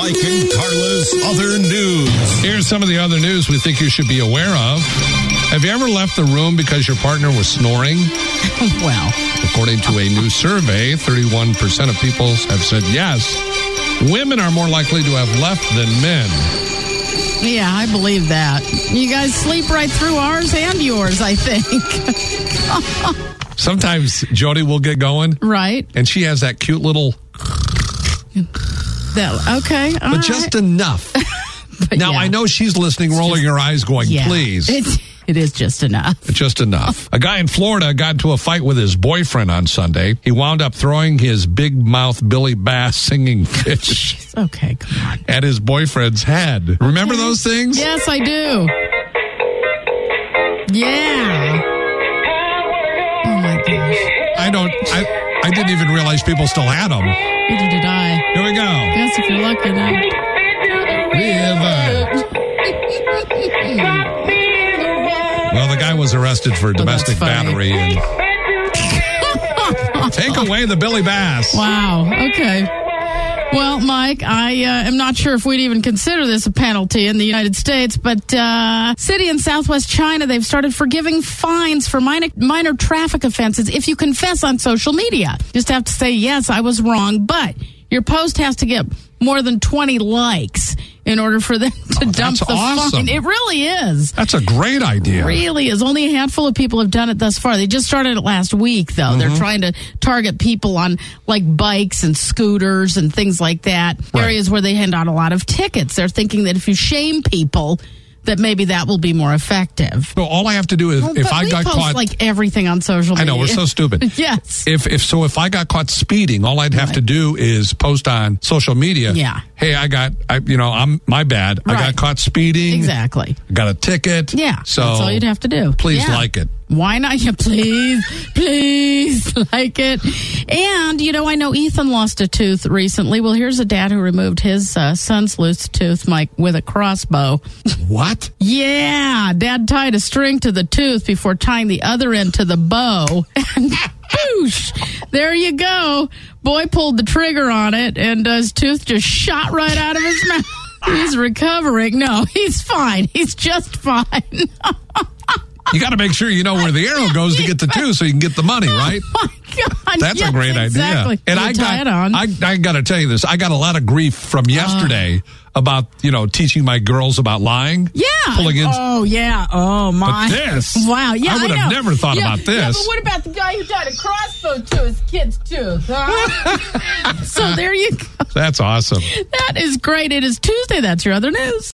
Mike and Carla's other news. Here's some of the other news we think you should be aware of. Have you ever left the room because your partner was snoring? Well, according to a new survey, 31% of people have said yes. Women are more likely to have left than men. yeah, I believe that. You guys sleep right through ours and yours, I think. Sometimes Jody will get going. Right. And she has that cute little... Okay. But just enough. Now, yeah. I know she's listening, rolling her eyes, going, please. It is just enough. Just enough. A guy in Florida got into a fight with his boyfriend on Sunday. He wound up throwing his big mouth Billy Bass singing fish Okay, come on. at his boyfriend's head. Remember those things? Yes, I do. Yeah. Oh, my gosh. I didn't even realize people still had them. Neither did I. Here we go. Yes, if you're lucky now. Well, the guy was arrested for domestic battery. And take away the Billy Bass. Wow. Okay. Well, Mike, I am not sure if we'd even consider this a penalty in the United States, but city in southwest China, they've started forgiving fines for minor traffic offenses if you confess on social media. Just have to say, yes, I was wrong, but your post has to get more than 20 likes in order for them to dump the fine. It really is. That's a great idea. It really is. Only a handful of people have done it thus far. They just started it last week, though. Mm-hmm. They're trying to target people on, like, bikes and scooters and things like that. Right. Areas where they hand out a lot of tickets. They're thinking that if you shame people, that maybe that will be more effective. So all I have to do is, if I got caught, like everythher on social media. I know, we're so stupid. Yes. If I got caught speeding, all I'd have to do is post on social media. Yeah. Hey, I'm my bad. Right. I got caught speeding. Exactly. I got a ticket. Yeah. So that's all you'd have to do. Please like it. Why not? Yeah, please like it. And, I know Ethan lost a tooth recently. Well, here's a dad who removed his son's loose tooth, Mike, with a crossbow. What? Yeah. Dad tied a string to the tooth before tying the other end to the bow. And boosh, there you go. Boy pulled the trigger on it, and his tooth just shot right out of his mouth. He's recovering. No, he's fine. He's just fine. You got to make sure you know where the arrow goes to get the tooth so you can get the money, right? Oh, my God. That's a great exactly. idea. And I got to tell you this. I got a lot of grief from yesterday about, teaching my girls about lying. Yeah. Oh, yeah. Oh, my. But this. Wow. Yeah, I would have never thought about this. Yeah, but what about the guy who tied a crossbow to his kid's tooth? Huh? So there you go. That's awesome. That is great. It is Tuesday. That's your other news.